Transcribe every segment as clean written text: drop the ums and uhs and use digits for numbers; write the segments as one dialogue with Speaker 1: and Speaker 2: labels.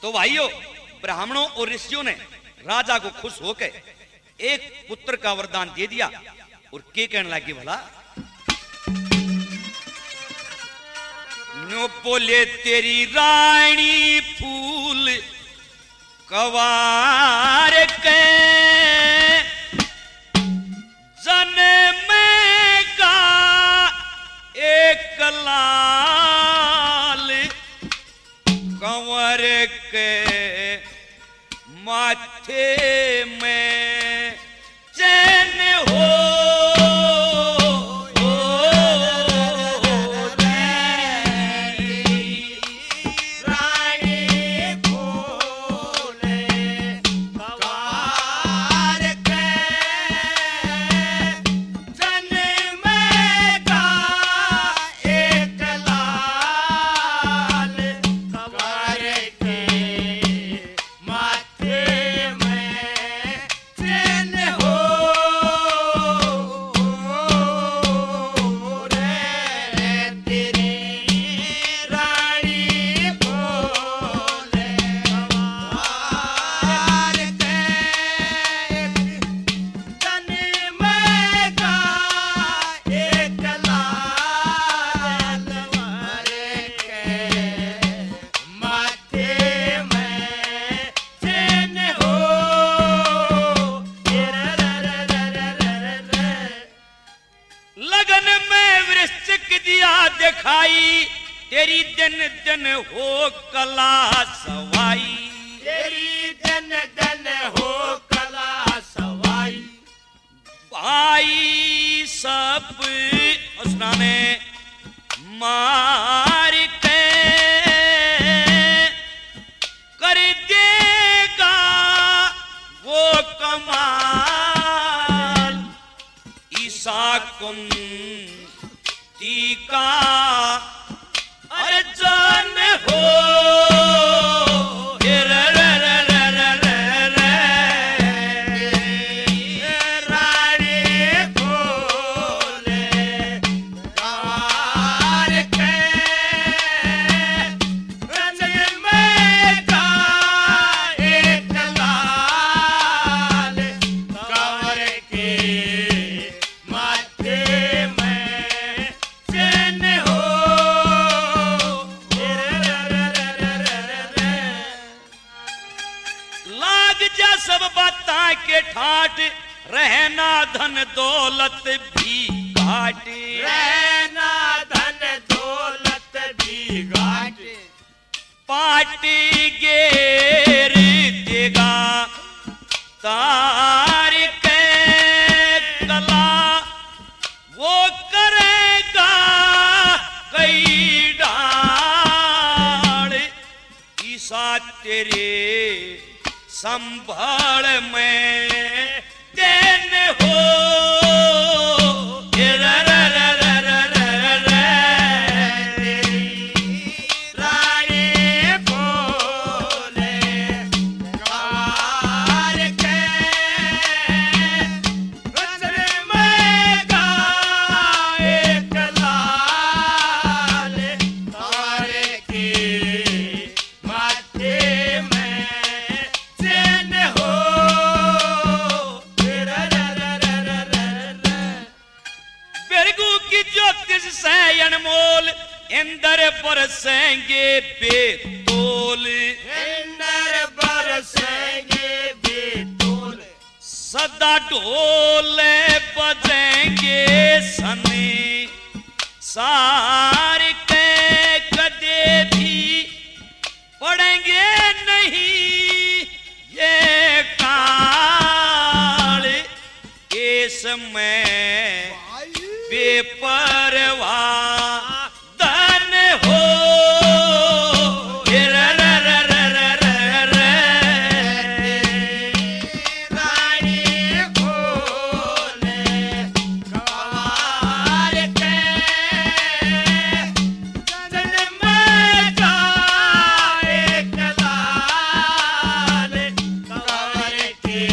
Speaker 1: तो भाइयों, ब्राह्मणों और ऋषियों ने राजा को खुश होकर एक पुत्र का वरदान दे दिया और के कहने लगे भला, नो बोले तेरी रानी फूल कवार के जन्मेगा एक लाल कंवर के माथे में चैन हो। तेरी दिन दिन हो कला सवाई,
Speaker 2: तेरी दिन दिन हो कला सवाई।
Speaker 1: भाई सब उसने मार के कर देगा वो कमाल, ईसा कुंती का अर्जन हो। के ठाट रहना धन दौलत भी घाट,
Speaker 2: रहना धन दौलत भी घाट।
Speaker 1: पाटी गेर देगा तार के कला, वो करेगा कई डाल, ईसा तेरे संभाल में देन हो।
Speaker 2: रानी बोले कार के जन्मेगा एक लाल कंवर के माथे में चैन हो।
Speaker 1: बेरगू की ज्योतिष से अनमोल इंदर बरसेंगे बेतोल,
Speaker 2: इंदर बरसेंगे बेतोल।
Speaker 1: सदा ढोले बजेंगे सनी सार के कदे भी पड़ेंगे नहीं ये काल, केस में बेपरवाह धन हो।
Speaker 2: रानी बोले कार के जन्मेगा एक लाल कंवर के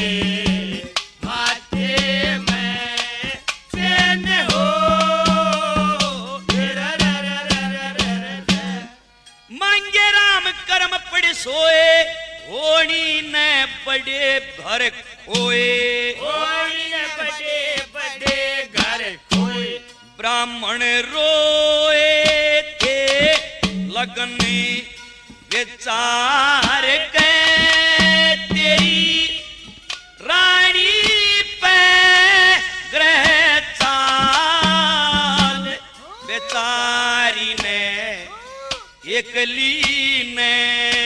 Speaker 2: माथे में चैन हो।
Speaker 1: सोए होनी ने बड़े घर खोए
Speaker 2: होनी ने बड़े बड़े घर खोए
Speaker 1: ब्राह्मण रोए थे लगन विचार के तेरी रानी पे ग्रह चाल बेचारी ने एकली ने